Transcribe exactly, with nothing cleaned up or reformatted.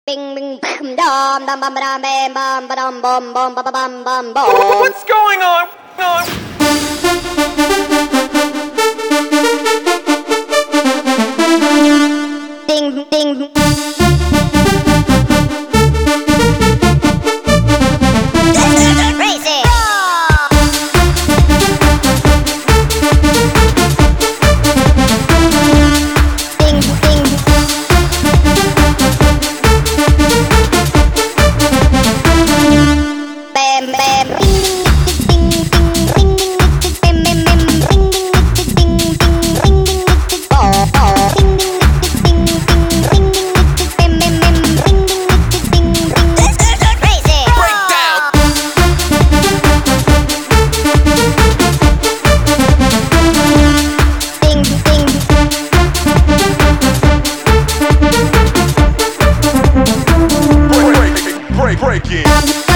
Bing bing bam dum dum bum bam bam bum ba-dum bum bum ba ba bum bum bum. What's going on? on? Ding ding. Crazy. Ding ding. Bam bam. Ding ding ding ding ding ding. Bam bam bam. Ding ding ding ding ding ding. Oh oh. Ding ding ding ding ding ding. Bam bam bam. Ding ding ding ding. Crazy. Breakdown. Ding ding. Break, break, break, break it.